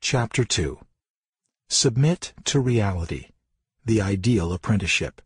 Chapter 2. Submit to Reality, the Ideal Apprenticeship.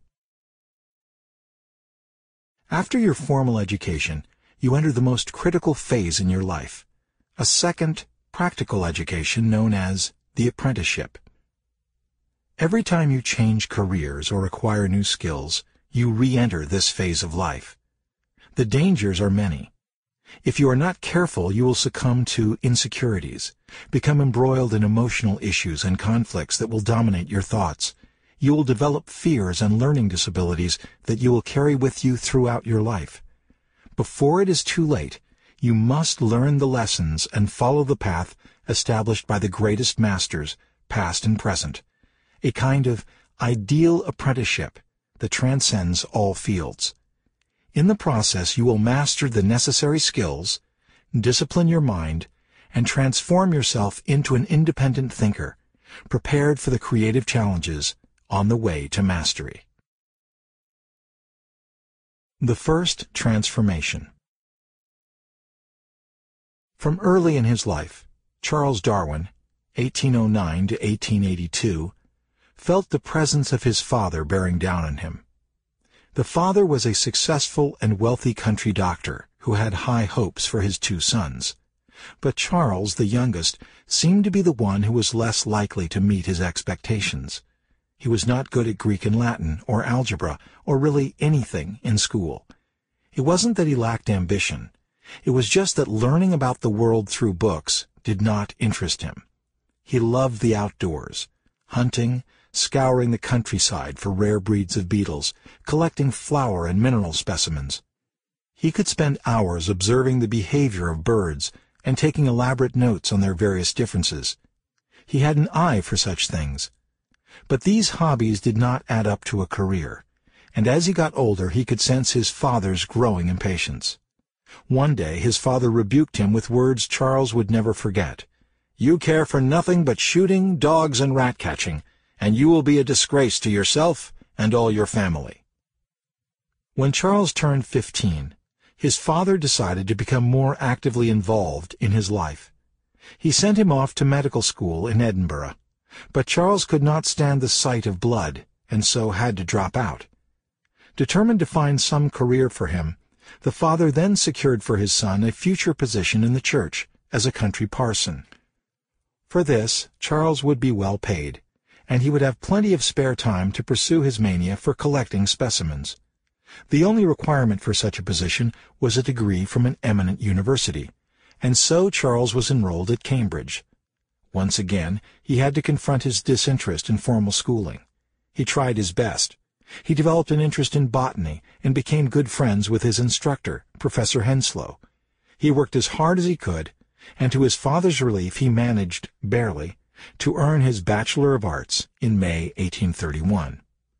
After your formal education, you enter the most critical phase in your life, a second, practical education known as the apprenticeship. Every time you change careers or acquire new skills, you re-enter this phase of life. The dangers are many. If you are not careful, you will succumb to insecurities, become embroiled in emotional issues and conflicts that will dominate your thoughts. You will develop fears and learning disabilities that you will carry with you throughout your life. Before it is too late, you must learn the lessons and follow the path established by the greatest masters, past and present, a kind of ideal apprenticeship that transcends all fields. In the process, you will master the necessary skills, discipline your mind, and transform yourself into an independent thinker, prepared for the creative challenges on the way to mastery. The first transformation. From early in his life, Charles Darwin, 1809 to 1882, felt the presence of his father bearing down on him. The father was a successful and wealthy country doctor who had high hopes for his two sons. But Charles, the youngest, seemed to be the one who was less likely to meet his expectations. He was not good at Greek and Latin, or algebra, or really anything in school. It wasn't that he lacked ambition. It was just that learning about the world through books did not interest him. He loved the outdoors, hunting, scouring the countryside for rare breeds of beetles, collecting flower and mineral specimens. He could spend hours observing the behavior of birds and taking elaborate notes on their various differences. He had an eye for such things. But these hobbies did not add up to a career, and as he got older he could sense his father's growing impatience. One day his father rebuked him with words Charles would never forget. "You care for nothing but shooting, dogs, and rat-catching, and you will be a disgrace to yourself and all your family." When Charles turned 15, his father decided to become more actively involved in his life. He sent him off to medical school in Edinburgh, but Charles could not stand the sight of blood, and so had to drop out. Determined to find some career for him, the father then secured for his son a future position in the church as a country parson. For this, Charles would be well paid, and he would have plenty of spare time to pursue his mania for collecting specimens. The only requirement for such a position was a degree from an eminent university, and so Charles was enrolled at Cambridge. Once again, he had to confront his disinterest in formal schooling. He tried his best. He developed an interest in botany and became good friends with his instructor, Professor Henslow. He worked as hard as he could, and to his father's relief he managed, barely, to earn his Bachelor of Arts in May 1831.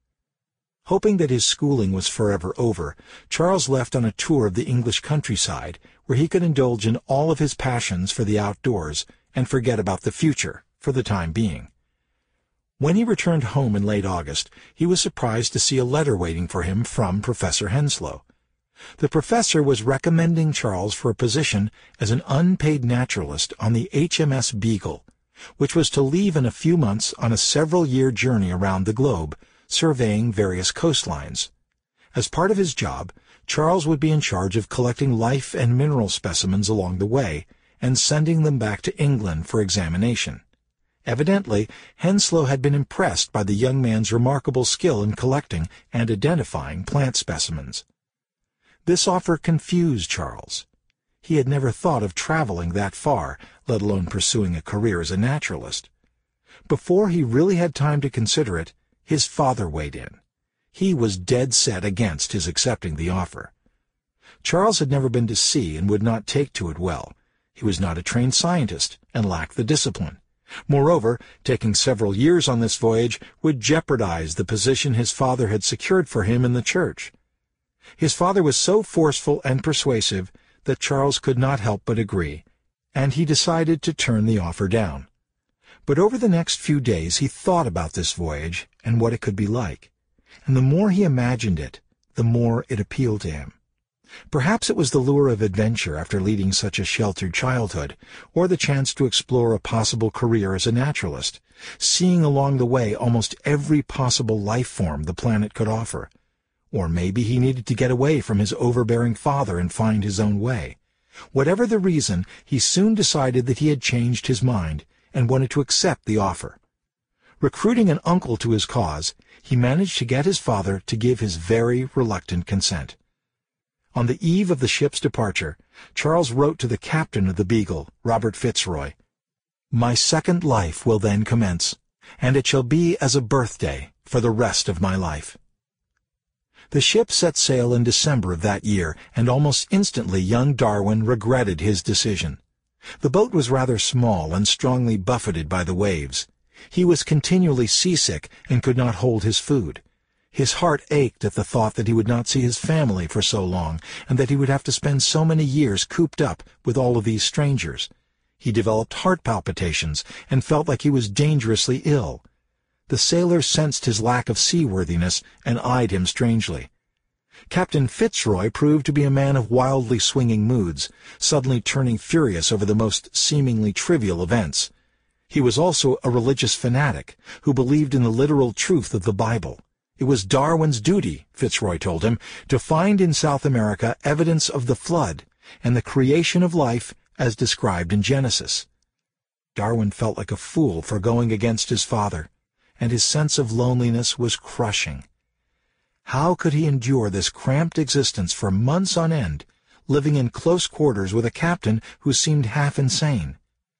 Hoping that his schooling was forever over, Charles left on a tour of the English countryside where he could indulge in all of his passions for the outdoors and forget about the future for the time being. When he returned home in late August, he was surprised to see a letter waiting for him from Professor Henslow. The professor was recommending Charles for a position as an unpaid naturalist on the HMS Beagle, which was to leave in a few months on a several-year journey around the globe, surveying various coastlines. As part of his job, Charles would be in charge of collecting life and mineral specimens along the way and sending them back to England for examination. Evidently, Henslow had been impressed by the young man's remarkable skill in collecting and identifying plant specimens. This offer confused Charles. He had never thought of traveling that far, let alone pursuing a career as a naturalist. Before he really had time to consider it, his father weighed in. He was dead set against his accepting the offer. Charles had never been to sea and would not take to it well. He was not a trained scientist and lacked the discipline. Moreover, taking several years on this voyage would jeopardize the position his father had secured for him in the church. His father was so forceful and persuasive that Charles could not help but agree, and he decided to turn the offer down. But over the next few days he thought about this voyage and what it could be like, and the more he imagined it, the more it appealed to him. Perhaps it was the lure of adventure after leading such a sheltered childhood, or the chance to explore a possible career as a naturalist, seeing along the way almost every possible life form the planet could offer. Or maybe he needed to get away from his overbearing father and find his own way. Whatever the reason, he soon decided that he had changed his mind and wanted to accept the offer. Recruiting an uncle to his cause, he managed to get his father to give his very reluctant consent. On the eve of the ship's departure, Charles wrote to the captain of the Beagle, Robert Fitzroy, "My second life will then commence, and it shall be as a birthday for the rest of my life." The ship set sail in December of that year, and almost instantly young Darwin regretted his decision. The boat was rather small and strongly buffeted by the waves. He was continually seasick and could not hold his food. His heart ached at the thought that he would not see his family for so long, and that he would have to spend so many years cooped up with all of these strangers. He developed heart palpitations and felt like he was dangerously ill. The sailors sensed his lack of seaworthiness and eyed him strangely. Captain Fitzroy proved to be a man of wildly swinging moods, suddenly turning furious over the most seemingly trivial events. He was also a religious fanatic who believed in the literal truth of the Bible. It was Darwin's duty, Fitzroy told him, to find in South America evidence of the flood and the creation of life as described in Genesis. Darwin felt like a fool for going against his father, and his sense of loneliness was crushing. How could he endure this cramped existence for months on end, living in close quarters with a captain who seemed half insane?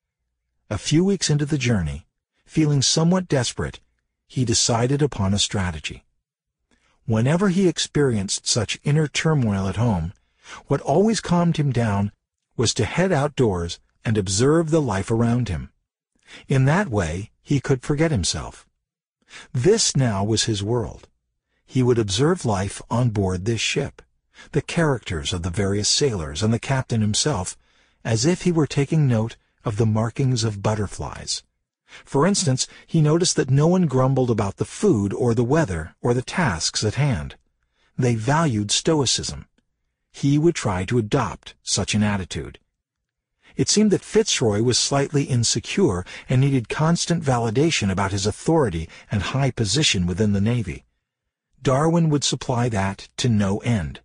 A few weeks into the journey, feeling somewhat desperate, he decided upon a strategy. Whenever he experienced such inner turmoil at home, what always calmed him down was to head outdoors and observe the life around him. In that way, he could forget himself. This now was his world. He would observe life on board this ship, the characters of the various sailors and the captain himself, as if he were taking note of the markings of butterflies. For instance, he noticed that no one grumbled about the food or the weather or the tasks at hand. They valued stoicism. He would try to adopt such an attitude. It seemed that Fitzroy was slightly insecure and needed constant validation about his authority and high position within the Navy. Darwin would supply that to no end.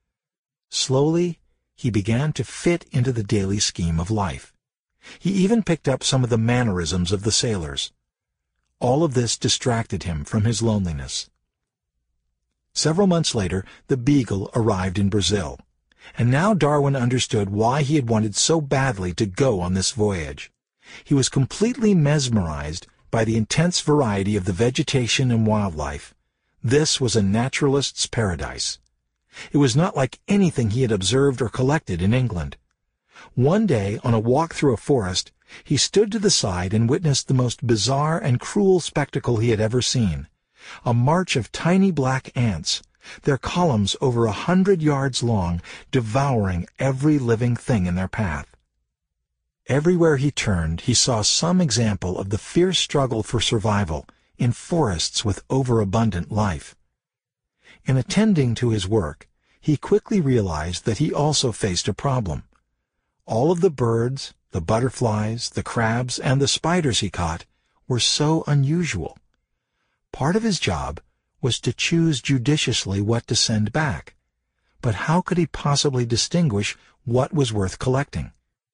Slowly, he began to fit into the daily scheme of life. He even picked up some of the mannerisms of the sailors. All of this distracted him from his loneliness. Several months later, the Beagle arrived in Brazil, and now Darwin understood why he had wanted so badly to go on this voyage. He was completely mesmerized by the intense variety of the vegetation and wildlife. This was a naturalist's paradise. It was not like anything he had observed or collected in England. One day, on a walk through a forest, he stood to the side and witnessed the most bizarre and cruel spectacle he had ever seen. A march of tiny black ants, their columns over 100 yards long, devouring every living thing in their path. Everywhere he turned, he saw some example of the fierce struggle for survival in forests with overabundant life. In attending to his work, he quickly realized that he also faced a problem. All of the birds, the butterflies, the crabs, and the spiders he caught were so unusual. Part of his job was to choose judiciously what to send back. But how could he possibly distinguish what was worth collecting?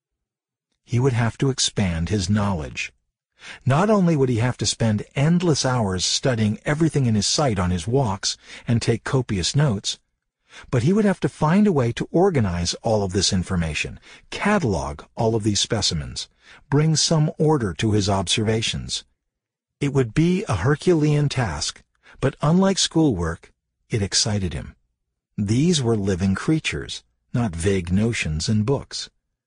He would have to expand his knowledge. Not only would he have to spend endless hours studying everything in his sight on his walks and take copious notes, but he would have to find a way to organize all of this information, catalog all of these specimens, bring some order to his observations. It would be a Herculean task, but unlike schoolwork, it excited him. These were living creatures, not vague notions in books.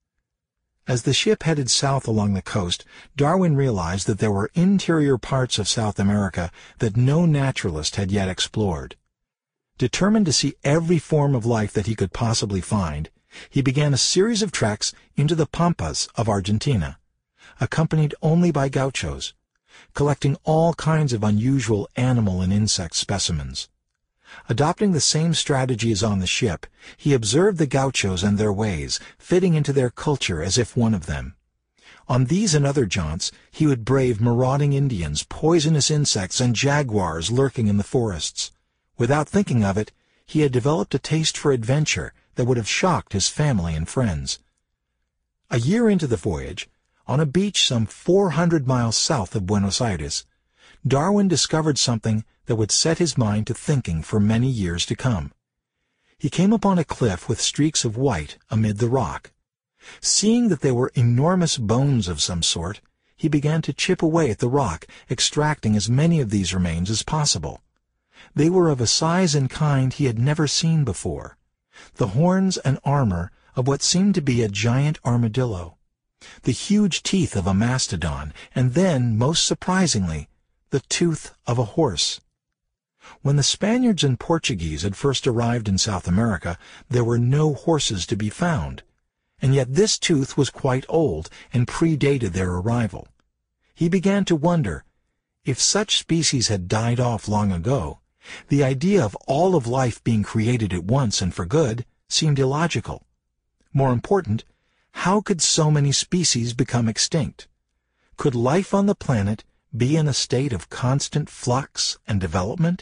As the ship headed south along the coast, Darwin realized that there were interior parts of South America that no naturalist had yet explored. Determined to see every form of life that he could possibly find, he began a series of treks into the pampas of Argentina, accompanied only by gauchos, collecting all kinds of unusual animal and insect specimens. Adopting the same strategy as on the ship, he observed the gauchos and their ways, fitting into their culture as if one of them. On these and other jaunts, he would brave marauding Indians, poisonous insects, and jaguars lurking in the forests. Without thinking of it, he had developed a taste for adventure that would have shocked his family and friends. A year into the voyage, on a beach some 400 miles south of Buenos Aires, Darwin discovered something that would set his mind to thinking for many years to come. He came upon a cliff with streaks of white amid the rock. Seeing that they were enormous bones of some sort, he began to chip away at the rock, extracting as many of these remains as possible. They were of a size and kind he had never seen before. The horns and armor of what seemed to be a giant armadillo, the huge teeth of a mastodon, and then, most surprisingly, the tooth of a horse. When the Spaniards and Portuguese had first arrived in South America, there were no horses to be found, and yet this tooth was quite old and predated their arrival. He began to wonder, if such species had died off long ago, the idea of all of life being created at once and for good seemed illogical. More important, how could so many species become extinct? Could life on the planet be in a state of constant flux and development?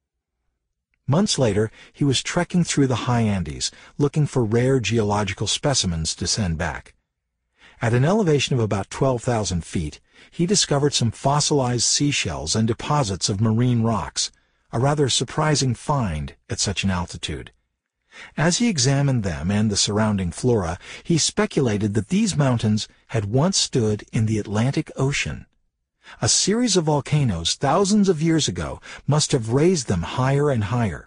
Months later, he was trekking through the high Andes, looking for rare geological specimens to send back. At an elevation of about 12,000 feet, he discovered some fossilized seashells and deposits of marine rocks, a rather surprising find at such an altitude. As he examined them and the surrounding flora, he speculated that these mountains had once stood in the Atlantic Ocean. A series of volcanoes thousands of years ago must have raised them higher and higher.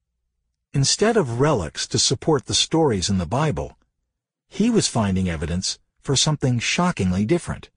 Instead of relics to support the stories in the Bible, he was finding evidence for something shockingly different.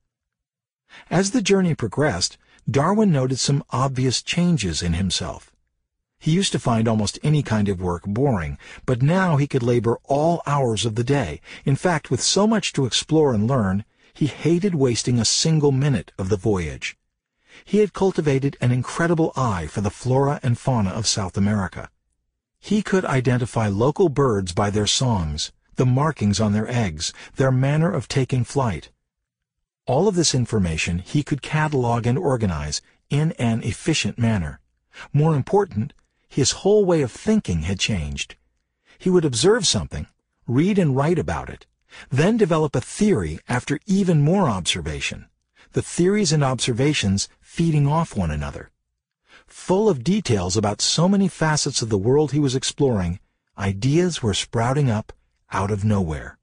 As the journey progressed, Darwin noted some obvious changes in himself. He used to find almost any kind of work boring, but now he could labor all hours of the day. In fact, with so much to explore and learn, he hated wasting a single minute of the voyage. He had cultivated an incredible eye for the flora and fauna of South America. He could identify local birds by their songs, the markings on their eggs, their manner of taking flight. All of this information he could catalog and organize in an efficient manner. More important, his whole way of thinking had changed. He would observe something, read and write about it, then develop a theory after even more observation, the theories and observations feeding off one another. Full of details about so many facets of the world he was exploring, ideas were sprouting up out of nowhere.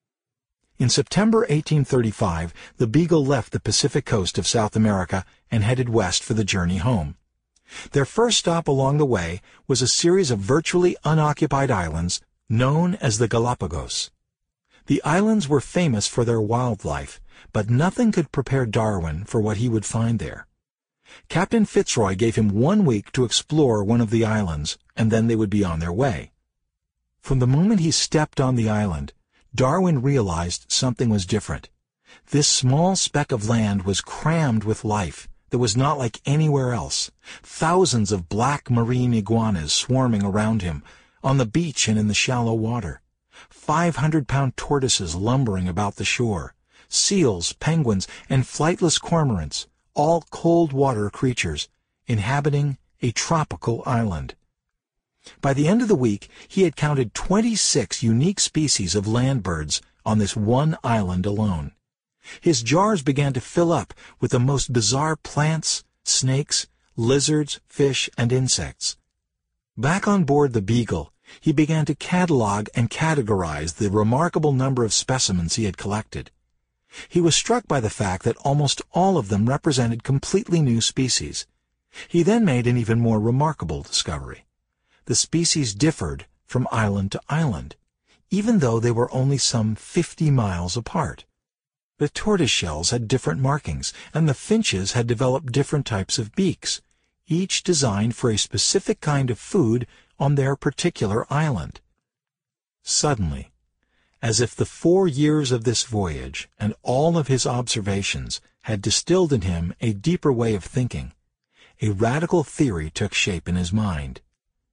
In September 1835, the Beagle left the Pacific coast of South America and headed west for the journey home. Their first stop along the way was a series of virtually unoccupied islands known as the Galapagos. The islands were famous for their wildlife, but nothing could prepare Darwin for what he would find there. Captain Fitzroy gave him 1 week to explore one of the islands, and then they would be on their way. From the moment he stepped on the island, Darwin realized something was different. This small speck of land was crammed with life that was not like anywhere else. Thousands of black marine iguanas swarming around him, on the beach and in the shallow water. 500-pound tortoises lumbering about the shore. Seals, penguins, and flightless cormorants, all cold-water creatures, inhabiting a tropical island. By the end of the week, he had counted 26 unique species of land birds on this one island alone. His jars began to fill up with the most bizarre plants, snakes, lizards, fish, and insects. Back on board the Beagle, he began to catalog and categorize the remarkable number of specimens he had collected. He was struck by the fact that almost all of them represented completely new species. He then made an even more remarkable discovery. The species differed from island to island, even though they were only some 50 miles apart. The tortoiseshells had different markings, and the finches had developed different types of beaks, each designed for a specific kind of food on their particular island. Suddenly, as if the 4 years of this voyage and all of his observations had distilled in him a deeper way of thinking, a radical theory took shape in his mind.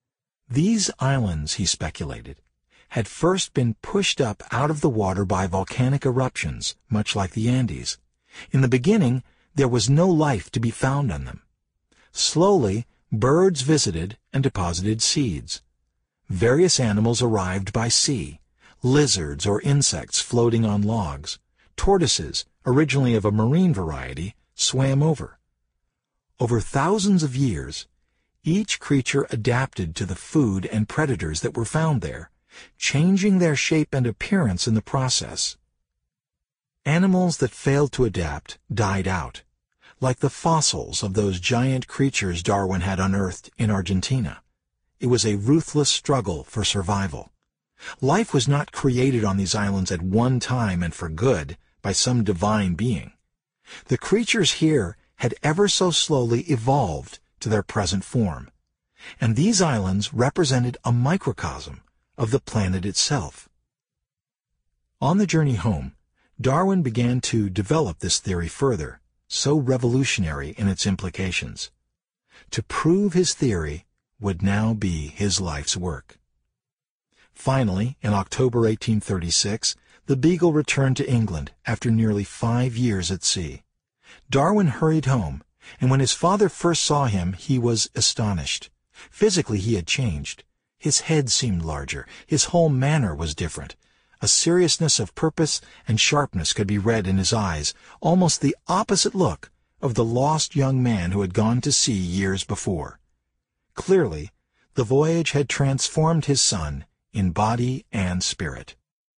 These islands, he speculated, had first been pushed up out of the water by volcanic eruptions, much like the Andes. In the beginning, there was no life to be found on them. Slowly, birds visited and deposited seeds. Various animals arrived by sea, lizards or insects floating on logs. Tortoises, originally of a marine variety, swam over. Over thousands of years, each creature adapted to the food and predators that were found there, changing their shape and appearance in the process. Animals that failed to adapt died out, like the fossils of those giant creatures Darwin had unearthed in Argentina. It was a ruthless struggle for survival. Life was not created on these islands at one time and for good by some divine being. The creatures here had ever so slowly evolved to their present form, and these islands represented a microcosm of the planet itself. On the journey home, Darwin began to develop this theory further, so revolutionary in its implications. To prove his theory would now be his life's work. Finally, in October 1836, the Beagle returned to England after nearly 5 years at sea. Darwin hurried home, and when his father first saw him, he was astonished. Physically, he had changed. His head seemed larger. His whole manner was different. A seriousness of purpose and sharpness could be read in his eyes, almost the opposite look of the lost young man who had gone to sea years before. Clearly, the voyage had transformed his son in body and spirit.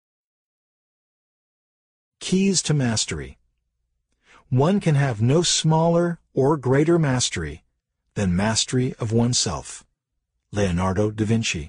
Keys to Mastery. One can have no smaller or greater mastery than mastery of oneself. Leonardo da Vinci.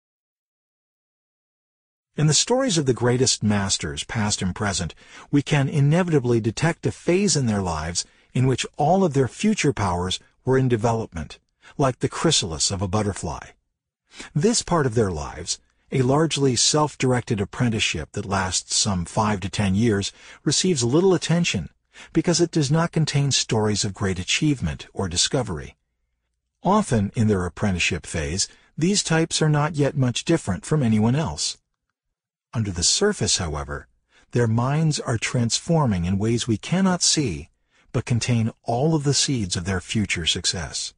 In the stories of the greatest masters, past and present, we can inevitably detect a phase in their lives in which all of their future powers were in development, like the chrysalis of a butterfly. This part of their lives, a largely self-directed apprenticeship that lasts some 5 to 10 years, receives little attention because it does not contain stories of great achievement or discovery. Often in their apprenticeship phase, these types are not yet much different from anyone else. Under the surface, however, their minds are transforming in ways we cannot see, but contain all of the seeds of their future success.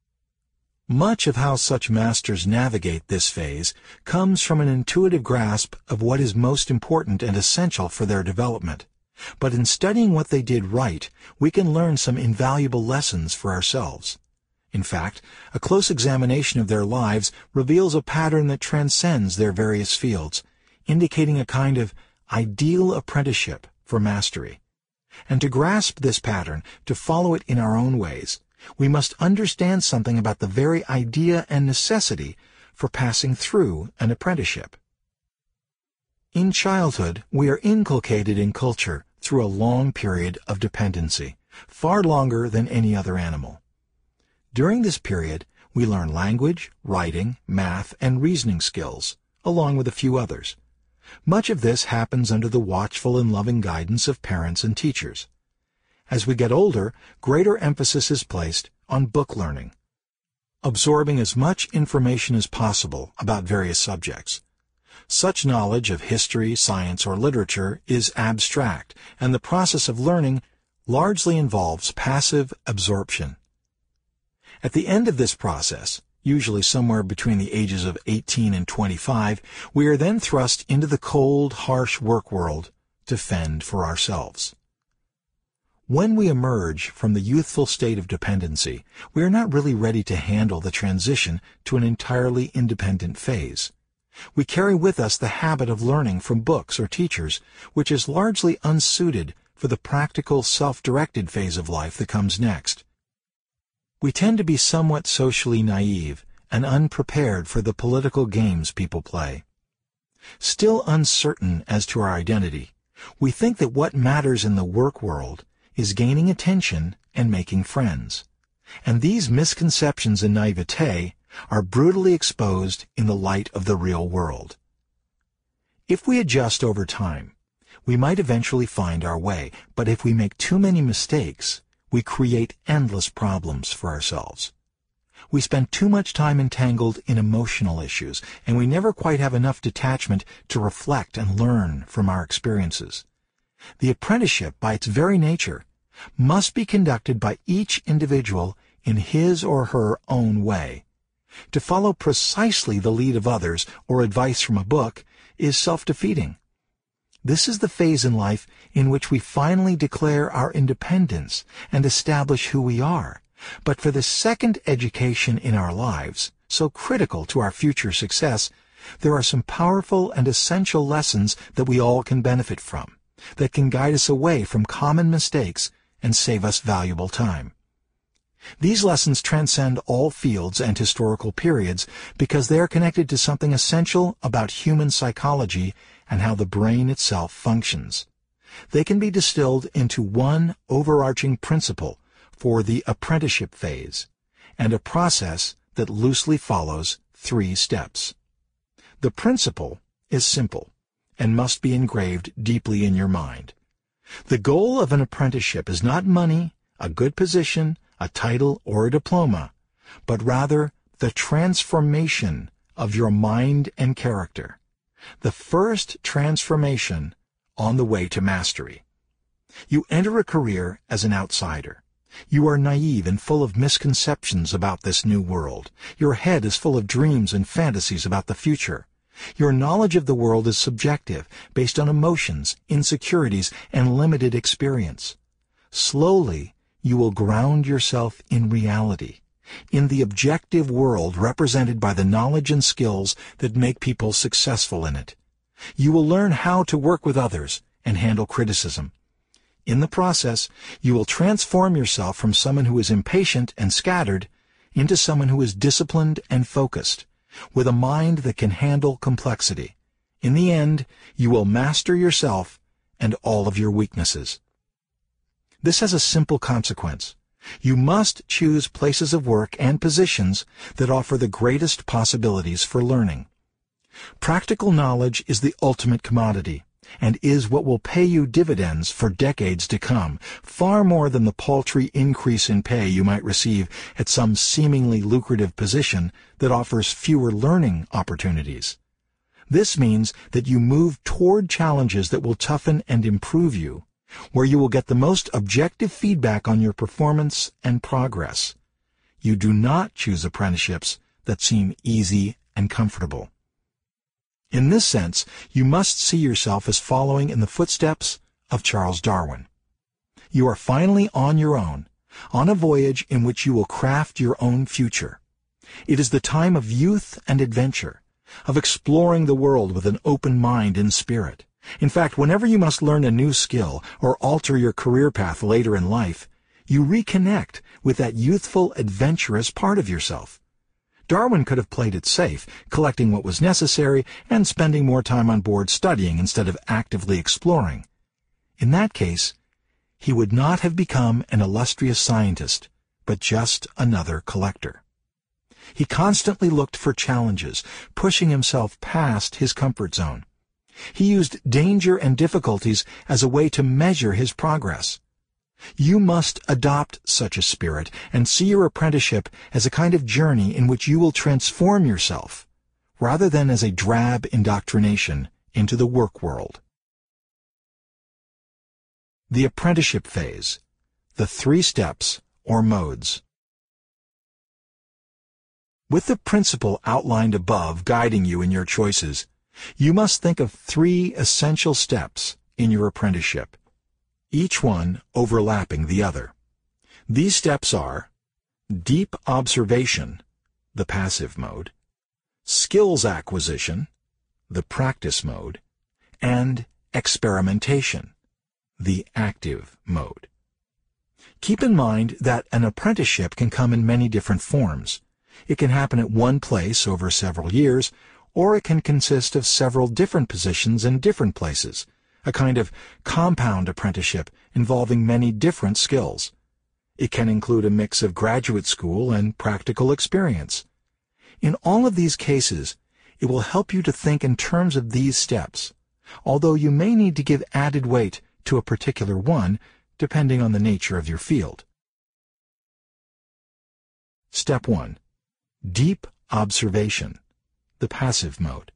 Much of how such masters navigate this phase comes from an intuitive grasp of what is most important and essential for their development. But in studying what they did right, we can learn some invaluable lessons for ourselves. In fact, a close examination of their lives reveals a pattern that transcends their various fields, indicating a kind of ideal apprenticeship for mastery. And to grasp this pattern, to follow it in our own ways, we must understand something about the very idea and necessity for passing through an apprenticeship. In childhood, we are inculcated in culture through a long period of dependency, far longer than any other animal. During this period, we learn language, writing, math, and reasoning skills, along with a few others. Much of this happens under the watchful and loving guidance of parents and teachers. As we get older, greater emphasis is placed on book learning, absorbing as much information as possible about various subjects. Such knowledge of history, science, or literature is abstract, and the process of learning largely involves passive absorption. At the end of this process, usually somewhere between the ages of 18 and 25, we are then thrust into the cold, harsh work world to fend for ourselves. When we emerge from the youthful state of dependency, we are not really ready to handle the transition to an entirely independent phase. We carry with us the habit of learning from books or teachers, which is largely unsuited for the practical, self-directed phase of life that comes next. We tend to be somewhat socially naive and unprepared for the political games people play. Still uncertain as to our identity, we think that what matters in the work world is gaining attention and making friends. And these misconceptions and naivete are brutally exposed in the light of the real world. If we adjust over time, we might eventually find our way, but if we make too many mistakes, we create endless problems for ourselves. We spend too much time entangled in emotional issues, and we never quite have enough detachment to reflect and learn from our experiences. The apprenticeship, by its very nature, must be conducted by each individual in his or her own way. To follow precisely the lead of others or advice from a book is self-defeating. This is the phase in life in which we finally declare our independence and establish who we are. But for the second education in our lives, so critical to our future success, there are some powerful and essential lessons that we all can benefit from, that can guide us away from common mistakes and save us valuable time. These lessons transcend all fields and historical periods because they are connected to something essential about human psychology and how the brain itself functions. They can be distilled into one overarching principle for the apprenticeship phase, and a process that loosely follows 3 steps. The principle is simple and must be engraved deeply in your mind. The goal of an apprenticeship is not money, a good position, a title, or a diploma, but rather the transformation of your mind and character. The first transformation on the way to mastery. You enter a career as an outsider. You are naive and full of misconceptions about this new world. Your head is full of dreams and fantasies about the future. Your knowledge of the world is subjective, based on emotions, insecurities, and limited experience. Slowly, you will ground yourself in reality, in the objective world represented by the knowledge and skills that make people successful in it. You will learn how to work with others and handle criticism. In the process, you will transform yourself from someone who is impatient and scattered into someone who is disciplined and focused, with a mind that can handle complexity. In the end, you will master yourself and all of your weaknesses. This has a simple consequence. You must choose places of work and positions that offer the greatest possibilities for learning. Practical knowledge is the ultimate commodity, and is what will pay you dividends for decades to come, far more than the paltry increase in pay you might receive at some seemingly lucrative position that offers fewer learning opportunities. This means that you move toward challenges that will toughen and improve you, where you will get the most objective feedback on your performance and progress. You do not choose apprenticeships that seem easy and comfortable. In this sense, you must see yourself as following in the footsteps of Charles Darwin. You are finally on your own, on a voyage in which you will craft your own future. It is the time of youth and adventure, of exploring the world with an open mind and spirit. In fact, whenever you must learn a new skill or alter your career path later in life, you reconnect with that youthful, adventurous part of yourself. Darwin could have played it safe, collecting what was necessary and spending more time on board studying instead of actively exploring. In that case, he would not have become an illustrious scientist, but just another collector. He constantly looked for challenges, pushing himself past his comfort zone. He used danger and difficulties as a way to measure his progress. You must adopt such a spirit and see your apprenticeship as a kind of journey in which you will transform yourself, rather than as a drab indoctrination into the work world. The apprenticeship phase, the 3 steps or modes. With the principle outlined above guiding you in your choices, you must think of 3 essential steps in your apprenticeship, each one overlapping the other. These steps are deep observation, the passive mode, skills acquisition, the practice mode, and experimentation, the active mode. Keep in mind that an apprenticeship can come in many different forms. It can happen at one place over several years, or it can consist of several different positions in different places, a kind of compound apprenticeship involving many different skills. It can include a mix of graduate school and practical experience. In all of these cases, it will help you to think in terms of these steps, although you may need to give added weight to a particular one, depending on the nature of your field. Step 1. Deep observation, the passive mode.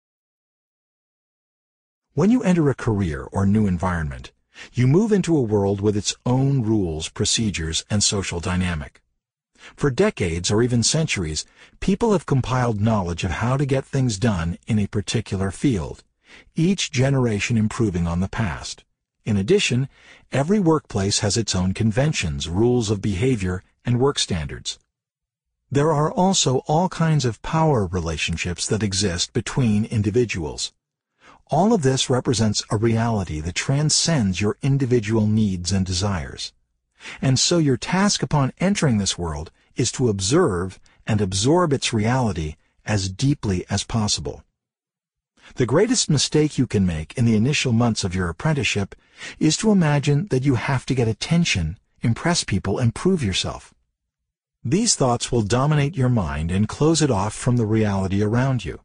When you enter a career or new environment, you move into a world with its own rules, procedures, and social dynamic. For decades or even centuries, people have compiled knowledge of how to get things done in a particular field, each generation improving on the past. In addition, every workplace has its own conventions, rules of behavior, and work standards. There are also all kinds of power relationships that exist between individuals. All of this represents a reality that transcends your individual needs and desires. And so your task upon entering this world is to observe and absorb its reality as deeply as possible. The greatest mistake you can make in the initial months of your apprenticeship is to imagine that you have to get attention, impress people, and prove yourself. These thoughts will dominate your mind and close it off from the reality around you.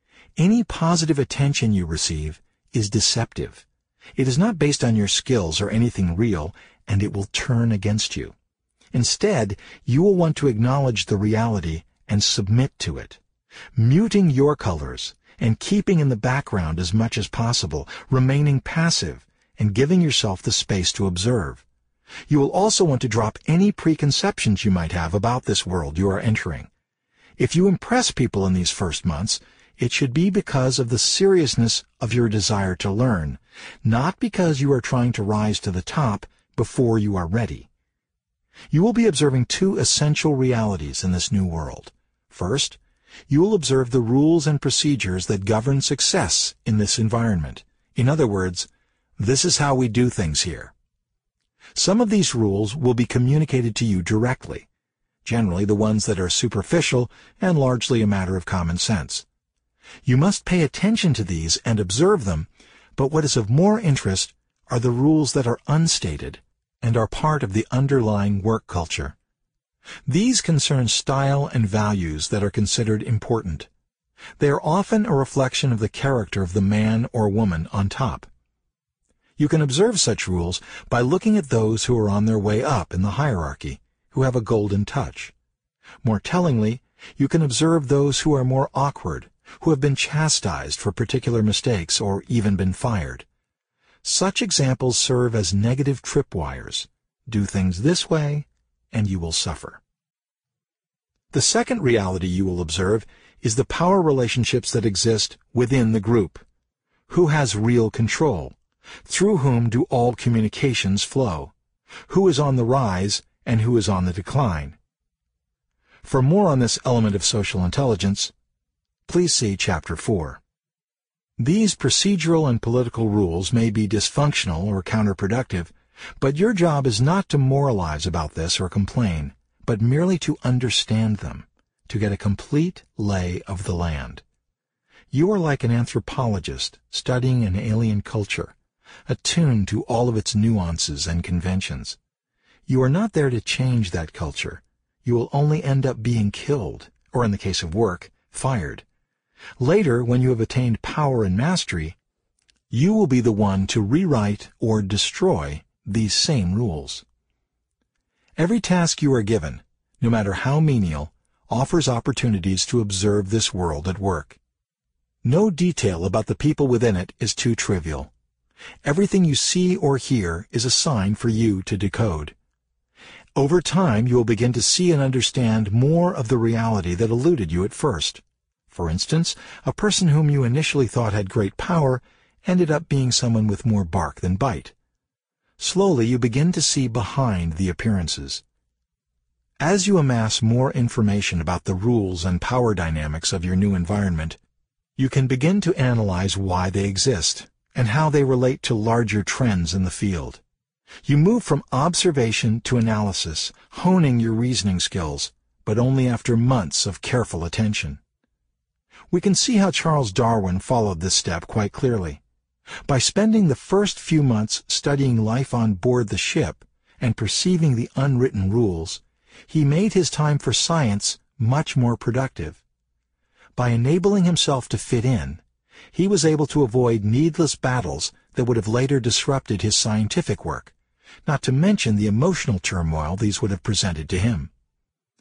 Any positive attention you receive is deceptive. It is not based on your skills or anything real, and it will turn against you. Instead, you will want to acknowledge the reality and submit to it, muting your colors and keeping in the background as much as possible, remaining passive and giving yourself the space to observe. You will also want to drop any preconceptions you might have about this world you are entering. If you impress people in these first months, it should be because of the seriousness of your desire to learn, not because you are trying to rise to the top before you are ready. You will be observing two essential realities in this new world. First, you will observe the rules and procedures that govern success in this environment. In other words, this is how we do things here. Some of these rules will be communicated to you directly, generally the ones that are superficial and largely a matter of common sense. You must pay attention to these and observe them, but what is of more interest are the rules that are unstated and are part of the underlying work culture. These concern style and values that are considered important. They are often a reflection of the character of the man or woman on top. You can observe such rules by looking at those who are on their way up in the hierarchy, who have a golden touch. More tellingly, you can observe those who are more awkward, who have been chastised for particular mistakes or even been fired. Such examples serve as negative tripwires. Do things this way, and you will suffer. The second reality you will observe is the power relationships that exist within the group. Who has real control? Through whom do all communications flow? Who is on the rise and who is on the decline? For more on this element of social intelligence, please see Chapter 4. These procedural and political rules may be dysfunctional or counterproductive, but your job is not to moralize about this or complain, but merely to understand them, to get a complete lay of the land. You are like an anthropologist studying an alien culture, attuned to all of its nuances and conventions. You are not there to change that culture. You will only end up being killed, or in the case of work, fired. Later, when you have attained power and mastery, you will be the one to rewrite or destroy these same rules. Every task you are given, no matter how menial, offers opportunities to observe this world at work. No detail about the people within it is too trivial. Everything you see or hear is a sign for you to decode. Over time, you will begin to see and understand more of the reality that eluded you at first. For instance, a person whom you initially thought had great power ended up being someone with more bark than bite. Slowly, you begin to see behind the appearances. As you amass more information about the rules and power dynamics of your new environment, you can begin to analyze why they exist and how they relate to larger trends in the field. You move from observation to analysis, honing your reasoning skills, but only after months of careful attention. We can see how Charles Darwin followed this step quite clearly. By spending the first few months studying life on board the ship and perceiving the unwritten rules, he made his time for science much more productive. By enabling himself to fit in, he was able to avoid needless battles that would have later disrupted his scientific work, not to mention the emotional turmoil these would have presented to him.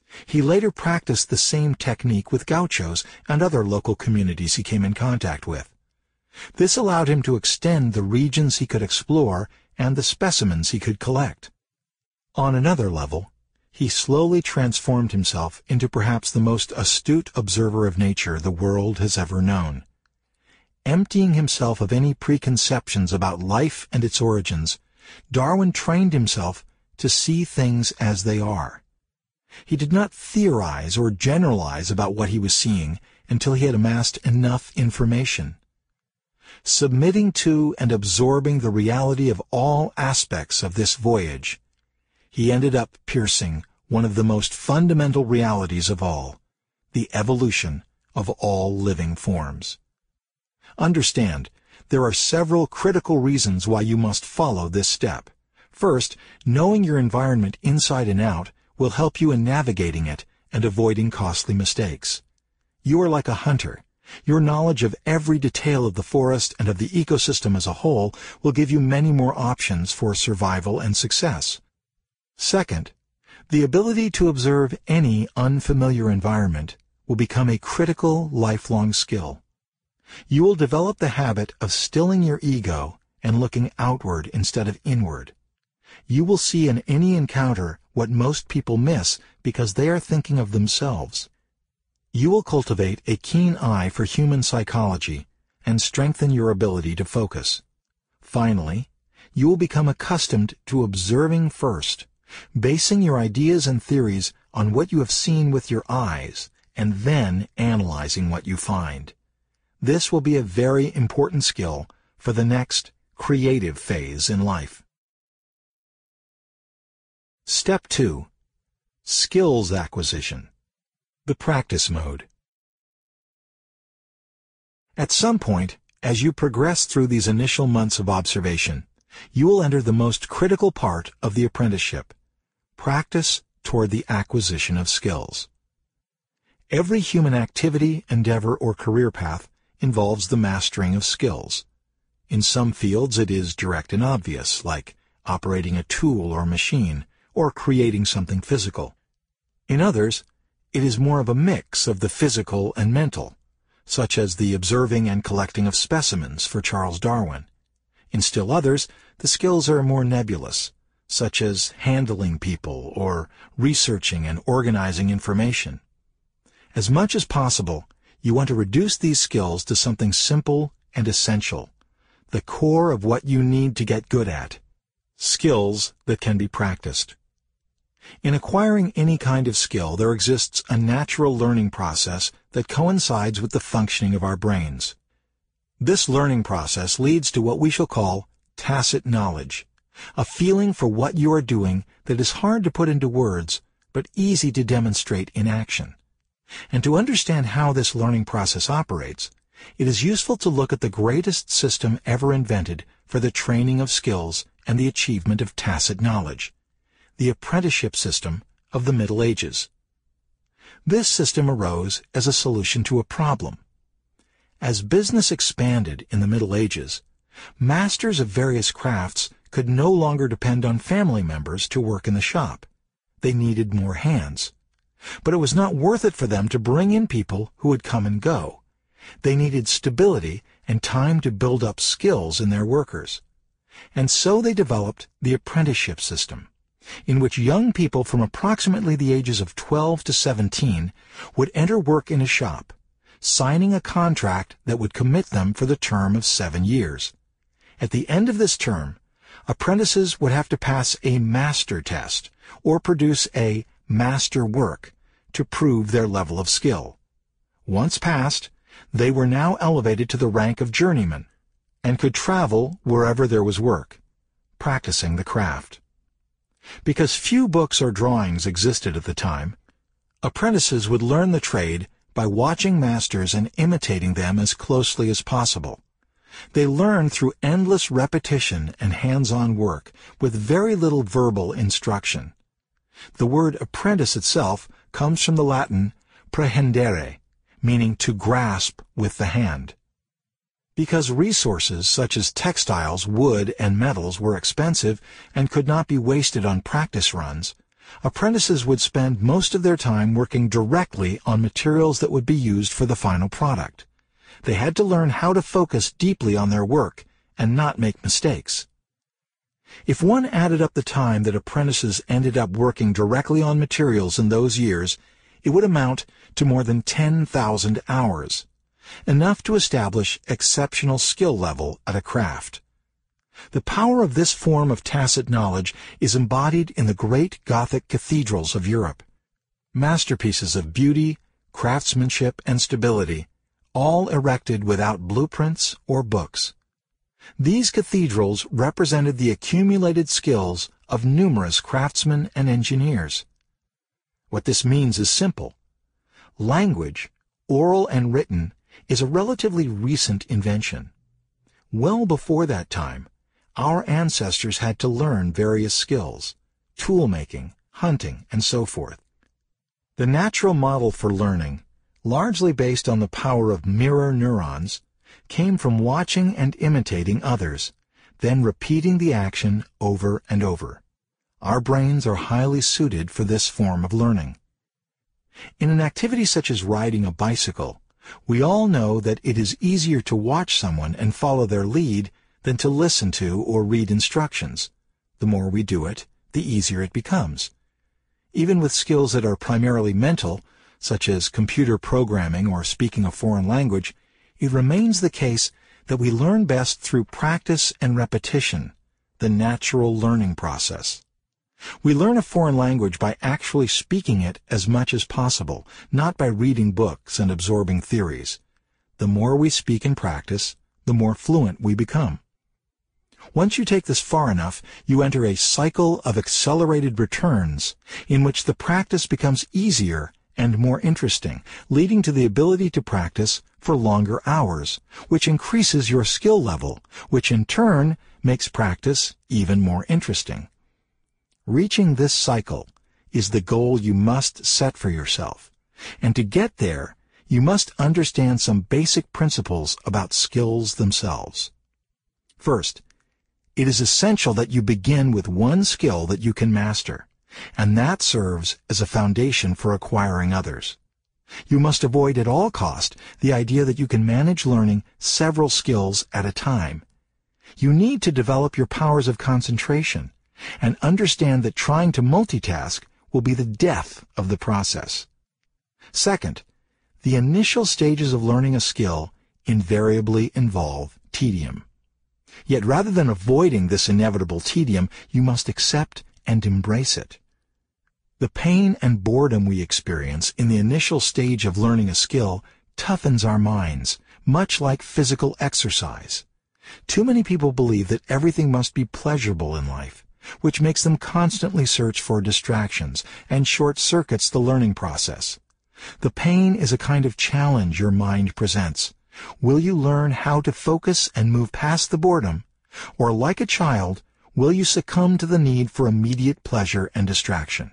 He later practiced the same technique with gauchos and other local communities he came in contact with. This allowed him to extend the regions he could explore and the specimens he could collect. On another level, he slowly transformed himself into perhaps the most astute observer of nature the world has ever known. Emptying himself of any preconceptions about life and its origins, Darwin trained himself to see things as they are. He did not theorize or generalize about what he was seeing until he had amassed enough information. Submitting to and absorbing the reality of all aspects of this voyage, he ended up piercing one of the most fundamental realities of all, the evolution of all living forms. Understand, there are several critical reasons why you must follow this step. First, knowing your environment inside and out will help you in navigating it and avoiding costly mistakes. You are like a hunter. Your knowledge of every detail of the forest and of the ecosystem as a whole will give you many more options for survival and success. Second, the ability to observe any unfamiliar environment will become a critical lifelong skill. You will develop the habit of stilling your ego and looking outward instead of inward. You will see in any encounter what most people miss because they are thinking of themselves. You will cultivate a keen eye for human psychology and strengthen your ability to focus. Finally, you will become accustomed to observing first, basing your ideas and theories on what you have seen with your eyes, and then analyzing what you find. This will be a very important skill for the next creative phase in life. Step 2. Skills acquisition. The practice mode. At some point, as you progress through these initial months of observation, you will enter the most critical part of the apprenticeship, practice toward the acquisition of skills. Every human activity, endeavor, or career path involves the mastering of skills. In some fields it is direct and obvious, like operating a tool or machine, or creating something physical. In others, it is more of a mix of the physical and mental, such as the observing and collecting of specimens for Charles Darwin. In still others, the skills are more nebulous, such as handling people or researching and organizing information. As much as possible, you want to reduce these skills to something simple and essential, the core of what you need to get good at, skills that can be practiced. In acquiring any kind of skill, there exists a natural learning process that coincides with the functioning of our brains. This learning process leads to what we shall call tacit knowledge, a feeling for what you are doing that is hard to put into words, but easy to demonstrate in action. And to understand how this learning process operates, it is useful to look at the greatest system ever invented for the training of skills and the achievement of tacit knowledge, the apprenticeship system of the Middle Ages. This system arose as a solution to a problem. As business expanded in the Middle Ages, masters of various crafts could no longer depend on family members to work in the shop. They needed more hands. But it was not worth it for them to bring in people who would come and go. They needed stability and time to build up skills in their workers. And so they developed the apprenticeship system, in which young people from approximately the ages of 12 to 17 would enter work in a shop, signing a contract that would commit them for the term of 7 years. At the end of this term, apprentices would have to pass a master test or produce a master work to prove their level of skill. Once passed, they were now elevated to the rank of journeyman and could travel wherever there was work, practicing the craft. Because few books or drawings existed at the time, apprentices would learn the trade by watching masters and imitating them as closely as possible. They learned through endless repetition and hands-on work with very little verbal instruction. The word apprentice itself comes from the Latin prehendere, meaning to grasp with the hand. Because resources such as textiles, wood, and metals were expensive and could not be wasted on practice runs, Apprentices would spend most of their time working directly on materials that would be used for the final product. They had to learn how to focus deeply on their work and not make mistakes. If one added up the time that apprentices ended up working directly on materials in those years, it would amount to more than 10,000 hours, enough to establish exceptional skill level at a craft. The power of this form of tacit knowledge is embodied in the great Gothic cathedrals of Europe. Masterpieces of beauty, craftsmanship, and stability, all erected without blueprints or books. These cathedrals represented the accumulated skills of numerous craftsmen and engineers. What this means is simple. Language, oral and written, is a relatively recent invention. Well before that time, our ancestors had to learn various skills, tool-making, hunting, and so forth. The natural model for learning, largely based on the power of mirror neurons, came from watching and imitating others, then repeating the action over and over. Our brains are highly suited for this form of learning. In an activity such as riding a bicycle, we all know that it is easier to watch someone and follow their lead than to listen to or read instructions. The more we do it, the easier it becomes. Even with skills that are primarily mental, such as computer programming or speaking a foreign language, it remains the case that we learn best through practice and repetition, the natural learning process. We learn a foreign language by actually speaking it as much as possible, not by reading books and absorbing theories. The more we speak and practice, the more fluent we become. Once you take this far enough, you enter a cycle of accelerated returns in which the practice becomes easier and more interesting, leading to the ability to practice for longer hours, which increases your skill level, which in turn makes practice even more interesting. Reaching this cycle is the goal you must set for yourself, and to get there, you must understand some basic principles about skills themselves. First, it is essential that you begin with one skill that you can master, and that serves as a foundation for acquiring others. You must avoid at all cost the idea that you can manage learning several skills at a time. You need to develop your powers of concentration and understand that trying to multitask will be the death of the process. Second, the initial stages of learning a skill invariably involve tedium. Yet rather than avoiding this inevitable tedium, you must accept and embrace it. The pain and boredom we experience in the initial stage of learning a skill toughens our minds, much like physical exercise. Too many people believe that everything must be pleasurable in life, which makes them constantly search for distractions and short-circuits the learning process. The pain is a kind of challenge your mind presents. Will you learn how to focus and move past the boredom, or like a child, will you succumb to the need for immediate pleasure and distraction?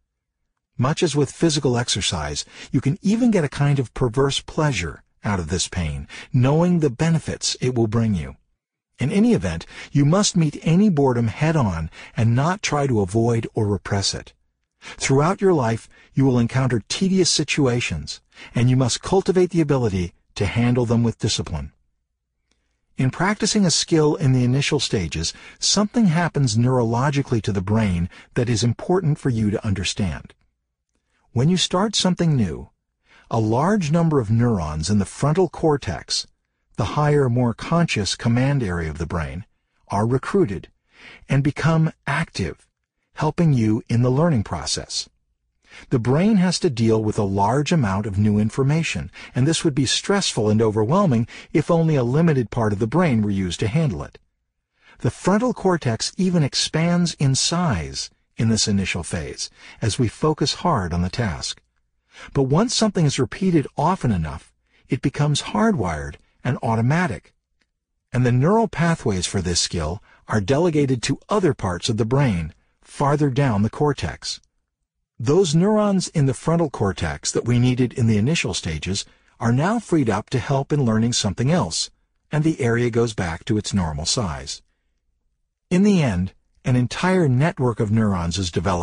Much as with physical exercise, you can even get a kind of perverse pleasure out of this pain, knowing the benefits it will bring you. In any event, you must meet any boredom head-on and not try to avoid or repress it. Throughout your life, you will encounter tedious situations, and you must cultivate the ability to handle them with discipline. In practicing a skill in the initial stages, something happens neurologically to the brain that is important for you to understand. When you start something new, a large number of neurons in the frontal cortex, the higher, more conscious command area of the brain, are recruited and become active, helping you in the learning process. The brain has to deal with a large amount of new information, and this would be stressful and overwhelming if only a limited part of the brain were used to handle it. The frontal cortex even expands in size in this initial phase, as we focus hard on the task. But once something is repeated often enough, it becomes hardwired and automatic, and the neural pathways for this skill are delegated to other parts of the brain, farther down the cortex. Those neurons in the frontal cortex that we needed in the initial stages are now freed up to help in learning something else, and the area goes back to its normal size. In the end, an entire network of neurons is developed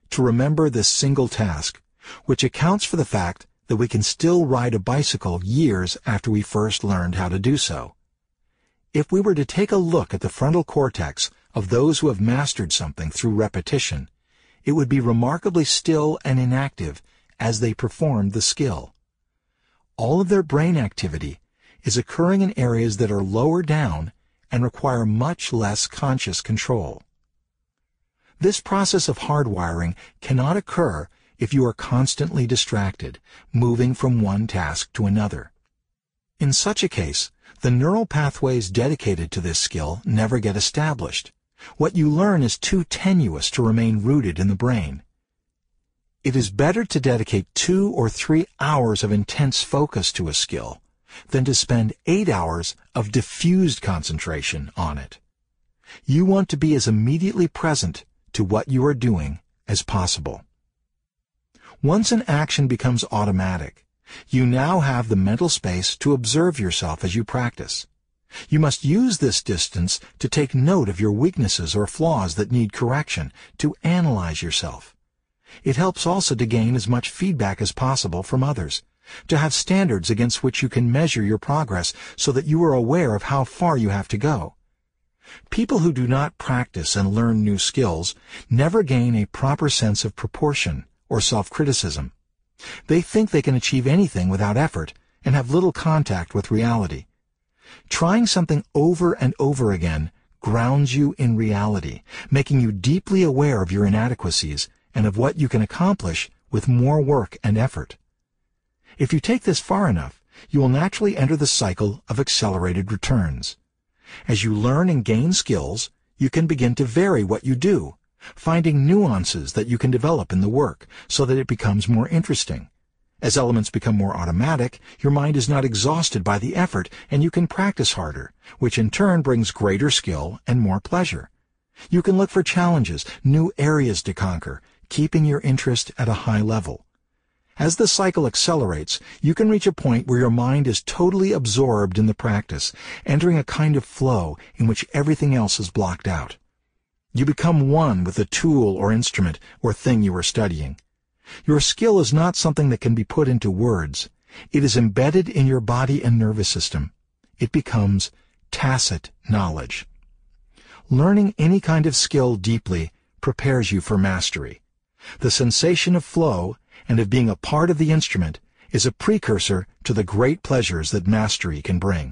to remember this single task, which accounts for the fact that we can still ride a bicycle years after we first learned how to do so. If we were to take a look at the frontal cortex of those who have mastered something through repetition, it would be remarkably still and inactive as they performed the skill. All of their brain activity is occurring in areas that are lower down and require much less conscious control. This process of hardwiring cannot occur if you are constantly distracted, moving from one task to another. In such a case, the neural pathways dedicated to this skill never get established. What you learn is too tenuous to remain rooted in the brain. It is better to dedicate 2 or 3 hours of intense focus to a skill than to spend 8 hours of diffused concentration on it. You want to be as immediately present to what you are doing as possible. Once an action becomes automatic, you now have the mental space to observe yourself as you practice. You must use this distance to take note of your weaknesses or flaws that need correction, to analyze yourself. It helps also to gain as much feedback as possible from others, to have standards against which you can measure your progress so that you are aware of how far you have to go. People who do not practice and learn new skills never gain a proper sense of proportion or self-criticism. They think they can achieve anything without effort and have little contact with reality. Trying something over and over again grounds you in reality, making you deeply aware of your inadequacies and of what you can accomplish with more work and effort. If you take this far enough, you will naturally enter the cycle of accelerated returns. As you learn and gain skills, you can begin to vary what you do, finding nuances that you can develop in the work so that it becomes more interesting. As elements become more automatic, your mind is not exhausted by the effort, and you can practice harder, which in turn brings greater skill and more pleasure. You can look for challenges, new areas to conquer, keeping your interest at a high level. As the cycle accelerates, you can reach a point where your mind is totally absorbed in the practice, entering a kind of flow in which everything else is blocked out. You become one with the tool or instrument or thing you are studying. Your skill is not something that can be put into words. It is embedded in your body and nervous system. It becomes tacit knowledge. Learning any kind of skill deeply prepares you for mastery. The sensation of flow and of being a part of the instrument is a precursor to the great pleasures that mastery can bring.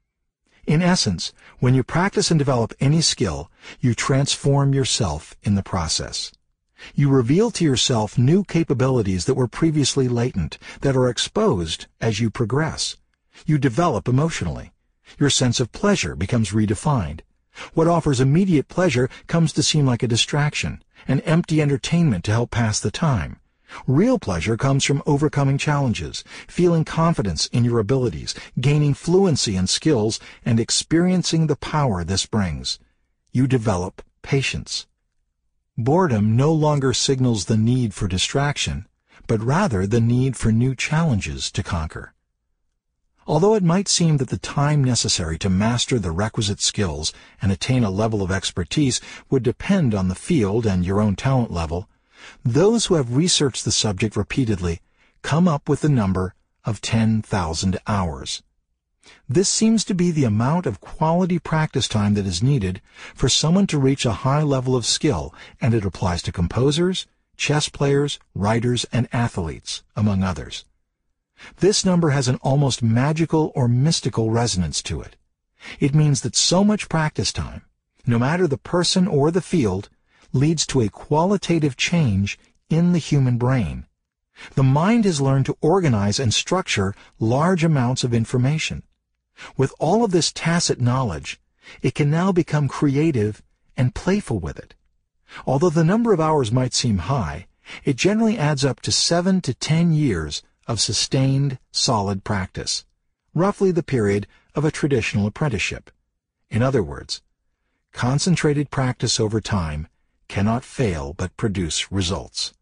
In essence, when you practice and develop any skill, you transform yourself in the process. You reveal to yourself new capabilities that were previously latent, that are exposed as you progress. You develop emotionally. Your sense of pleasure becomes redefined. What offers immediate pleasure comes to seem like a distraction, an empty entertainment to help pass the time. Real pleasure comes from overcoming challenges, feeling confidence in your abilities, gaining fluency in skills, and experiencing the power this brings. You develop patience. Boredom no longer signals the need for distraction, but rather the need for new challenges to conquer. Although it might seem that the time necessary to master the requisite skills and attain a level of expertise would depend on the field and your own talent level, those who have researched the subject repeatedly come up with the number of 10,000 hours. This seems to be the amount of quality practice time that is needed for someone to reach a high level of skill, and it applies to composers, chess players, writers, and athletes, among others. This number has an almost magical or mystical resonance to it. It means that so much practice time, no matter the person or the field, leads to a qualitative change in the human brain. The mind has learned to organize and structure large amounts of information. With all of this tacit knowledge, it can now become creative and playful with it. Although the number of hours might seem high, it generally adds up to 7 to 10 years of sustained, solid practice, roughly the period of a traditional apprenticeship. In other words, concentrated practice over time cannot fail but produce results.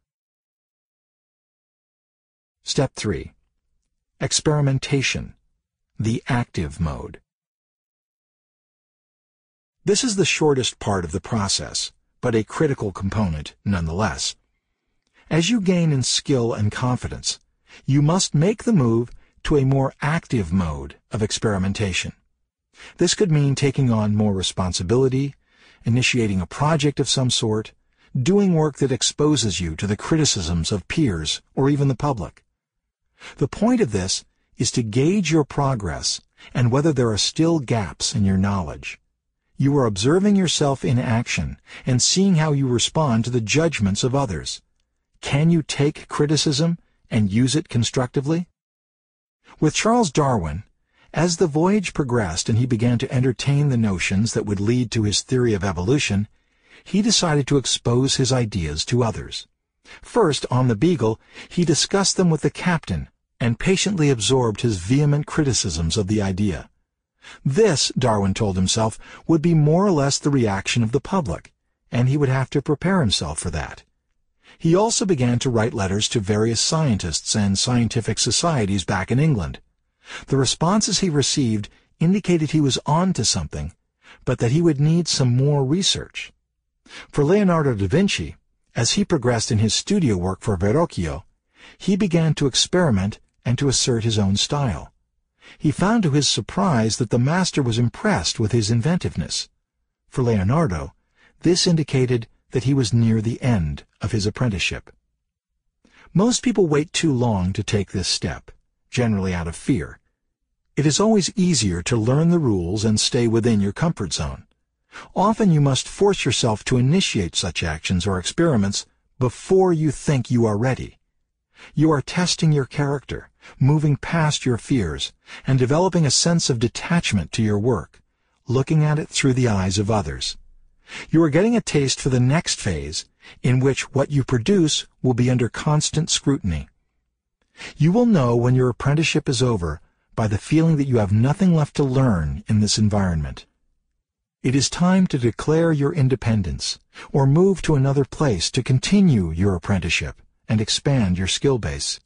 Step 3. Experimentation, the active mode. This is the shortest part of the process, but a critical component nonetheless. As you gain in skill and confidence, you must make the move to a more active mode of experimentation. This could mean taking on more responsibility, initiating a project of some sort, doing work that exposes you to the criticisms of peers or even the public. The point of this is to gauge your progress and whether there are still gaps in your knowledge. You are observing yourself in action and seeing how you respond to the judgments of others. Can you take criticism and use it constructively? With Charles Darwin, as the voyage progressed and he began to entertain the notions that would lead to his theory of evolution, he decided to expose his ideas to others. First, on the Beagle, he discussed them with the captain and patiently absorbed his vehement criticisms of the idea. This, Darwin told himself, would be more or less the reaction of the public, and he would have to prepare himself for that. He also began to write letters to various scientists and scientific societies back in England. The responses he received indicated he was on to something, but that he would need some more research. For Leonardo da Vinci, as he progressed in his studio work for Verrocchio, he began to experiment and to assert his own style. He found to his surprise that the master was impressed with his inventiveness. For Leonardo, this indicated that he was near the end of his apprenticeship. Most people wait too long to take this step, generally out of fear. It is always easier to learn the rules and stay within your comfort zone. Often you must force yourself to initiate such actions or experiments before you think you are ready. You are testing your character, moving past your fears, and developing a sense of detachment to your work, looking at it through the eyes of others. You are getting a taste for the next phase, in which what you produce will be under constant scrutiny. You will know when your apprenticeship is over by the feeling that you have nothing left to learn in this environment. It is time to declare your independence, or move to another place to continue your apprenticeship and expand your skill base.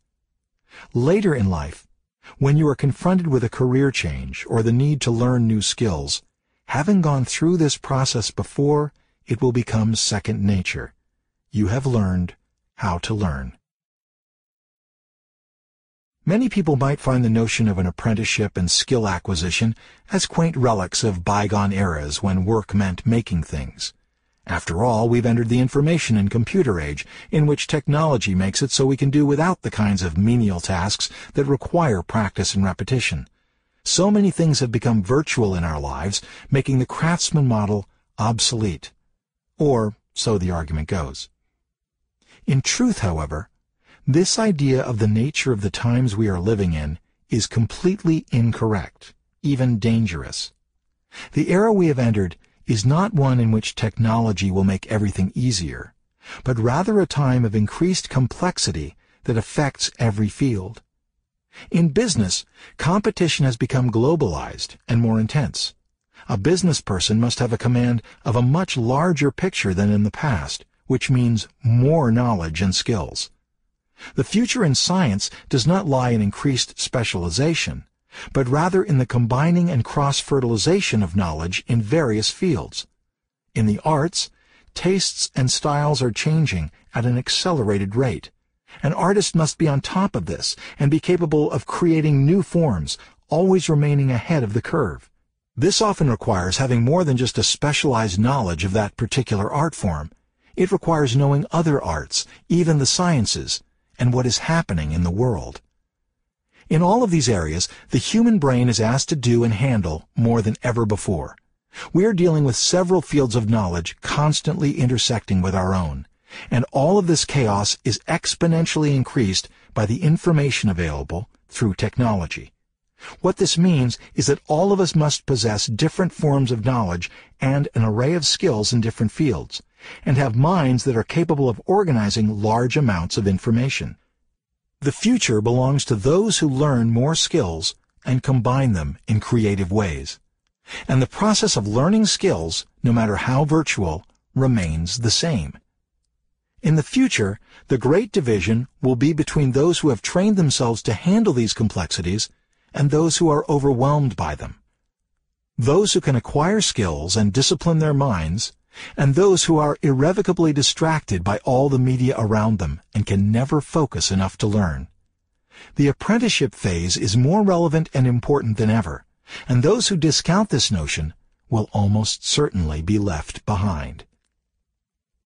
Later in life, when you are confronted with a career change or the need to learn new skills, having gone through this process before, it will become second nature. You have learned how to learn. Many people might find the notion of an apprenticeship and skill acquisition as quaint relics of bygone eras when work meant making things. After all, we've entered the information and computer age, in which technology makes it so we can do without the kinds of menial tasks that require practice and repetition. So many things have become virtual in our lives, making the craftsman model obsolete. Or, so the argument goes. In truth, however, this idea of the nature of the times we are living in is completely incorrect, even dangerous. The era we have entered is not one in which technology will make everything easier, but rather a time of increased complexity that affects every field. In business, competition has become globalized and more intense. A business person must have a command of a much larger picture than in the past, which means more knowledge and skills. The future in science does not lie in increased specialization, but rather in the combining and cross-fertilization of knowledge in various fields. In the arts, tastes and styles are changing at an accelerated rate. An artist must be on top of this and be capable of creating new forms, always remaining ahead of the curve. This often requires having more than just a specialized knowledge of that particular art form. It requires knowing other arts, even the sciences, and what is happening in the world. In all of these areas, the human brain is asked to do and handle more than ever before. We are dealing with several fields of knowledge constantly intersecting with our own, and all of this chaos is exponentially increased by the information available through technology. What this means is that all of us must possess different forms of knowledge and an array of skills in different fields, and have minds that are capable of organizing large amounts of information. The future belongs to those who learn more skills and combine them in creative ways. And the process of learning skills, no matter how virtual, remains the same. In the future, the great division will be between those who have trained themselves to handle these complexities and those who are overwhelmed by them. Those who can acquire skills and discipline their minds and those who are irrevocably distracted by all the media around them and can never focus enough to learn. The apprenticeship phase is more relevant and important than ever, and those who discount this notion will almost certainly be left behind.